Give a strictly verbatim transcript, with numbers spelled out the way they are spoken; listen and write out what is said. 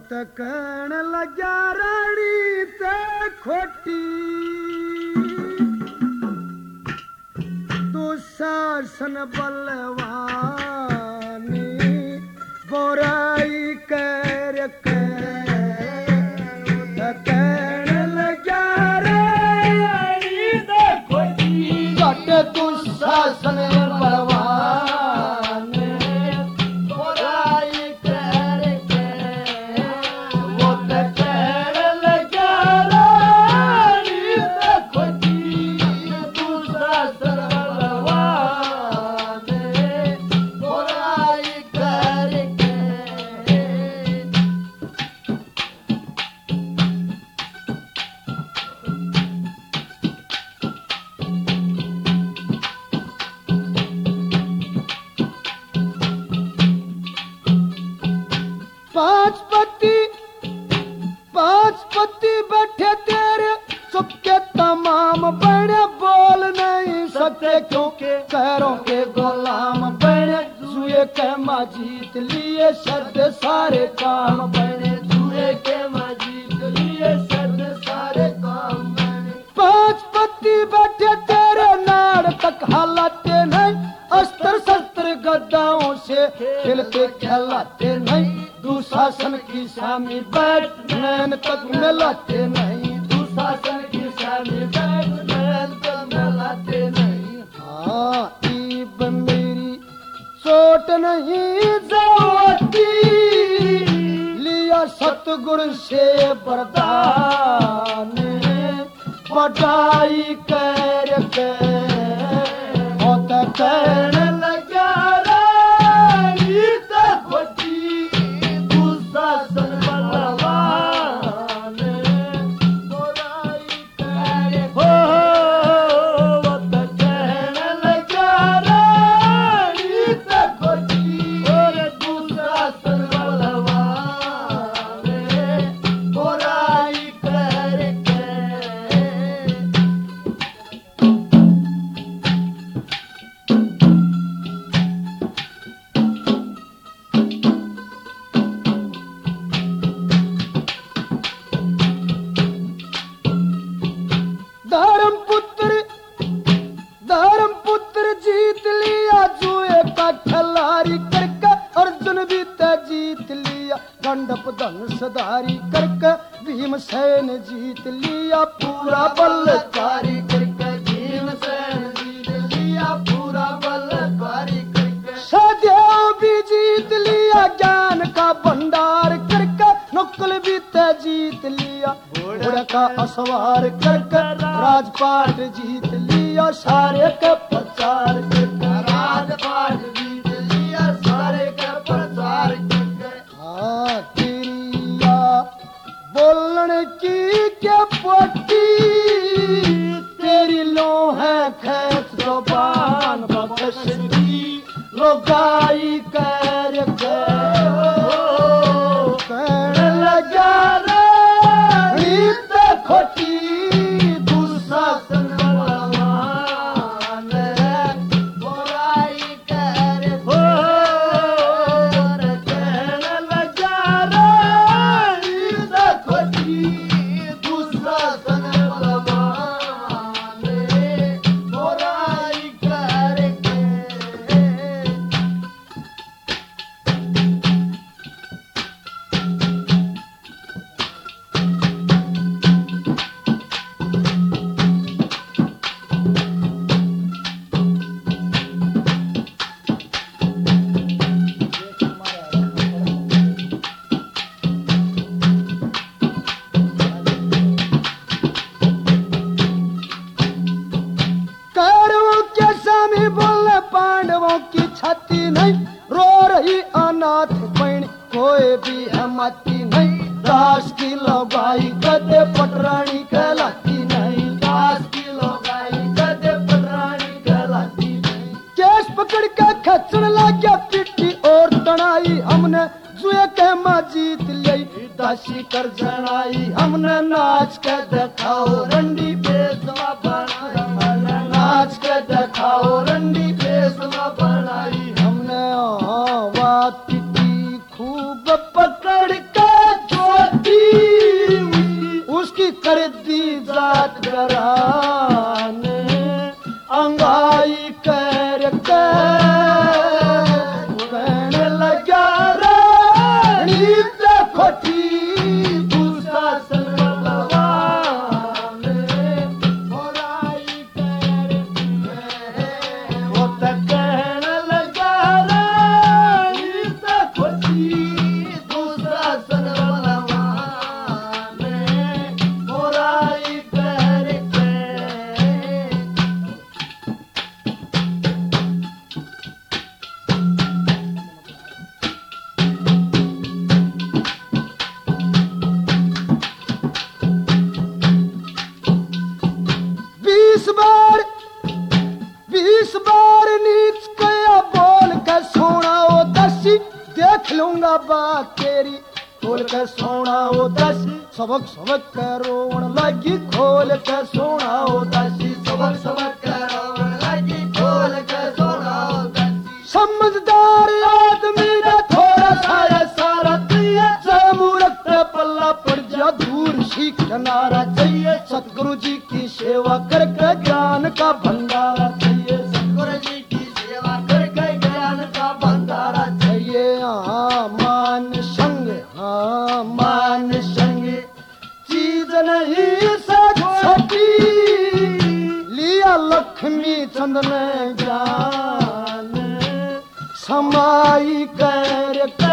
तकन लग्या रानी ते खोटी दुशासन बलवानी बुराई कर के तकन लग्या रानी ते खोटी जट दुशासन बलवानी बुराई कर के वो तकन लग्या रानी ते खोटी दुशासन पांच पति पांच पति बैठे तेरे सबके तमाम बने बोल नहीं सकते क्योंकि पैरों के गुलाम बने जुए के माँ जीत लिए शर्त सारे काम बने जुए के माँ जीत लिए शर्त सारे काम बने पांच पति बैठे तेरे नाड़ तक हालाते नहीं अस्त्र शस्त्र गद्दाओं से खेलते खेलाते नहीं दुशासन की सामी बैठ नैन तक मिलाते नहीं दुशासन की सामी बैठ नैन तक मिलाते नहीं हाँ ईब मेरी चोट नहीं जाती लिया सतगुरु से वरदान बढ़ाई कर के होता कहने लगा रानी ते खोटी दुशासन बलवान बुराई करे हो होता कहने लगा रानी ते खोटी दुशासन बलवान बुराई करे धर्म पुत्र धर्म पुत्र जीत लिया जुए का खिलाड़ी करके अर्जुन भी ते जीत लिया गंडप धनुषधारी करके भीमसेन जीत लिया पूरा बलकारी करके भीमसेन जीत लिया पूरा बलकारी करके सदैव भी जीत लिया ज्ञान का भंडार करके नकुल भी ते जीत लिया घोड़ा का असवार करके राजपाट जीत लिया सारे का प्रचार करके राजपाट जीत लिया सारे का प्रचार करके हाँ तेरिया बोलने की क्या पोटी तेरी लो है खेत जुबान बख्शती लोगाई कर के कहने लगा रानी ते खोटी दुशासन बलवान बुराई कर हो कहने लगा रानी ते खोटी दुशासन बलवान बुराई कर के कौरवों के सामने बोले पांडवों की छाती नहीं रो रही अनाथ बहन कोई भी हिम्मती नहीं दास की लोगाई कदे पटरानी कहलाती नहीं दास की लोगाई कदे पटरानी कहलाती नहीं केस पकड़ के खचन लगा पिट्ठी और तनाई हमने जुए के माँ जीत ली दासी कर जनाई हमने नाच के दिखाओ रंडी बेसवा बनाई नाच के दिखाओ रंडी बेसवा बनाई हमने बात पिटी खूब पकड़ के जो करान अंगाई कर के कहने लगा रानी खोटी दुशासन बलवान मोराई कर वो तो कहने लगा रानी खोटी दुशासन बलवान मोराई कर के बीस बार बीस बार नीच गया बोल कर सोना ओ दसी देख लूंगा बात तेरी खोल कर सोना ओ दसी सबक सबक करोण लगी खोल कर सोना ओ दसी सबक सबक करोण लगी खोल कर सोना ओ दसी समझदार आदमी ने थोड़ा सा सारा दिया मूर्ख पे पल्ला पड़ जा दूर सीख किनारा चाहिए सतगुरु जी की सेवा करके ज्ञान का भंडारा चाहिए सतगुरु जी की सेवा करके ज्ञान का भंडारा चाहिए हाँ मान संग हाँ मान संग चीज नहीं सकी लिया लक्ष्मी चंद ने जान समाई कर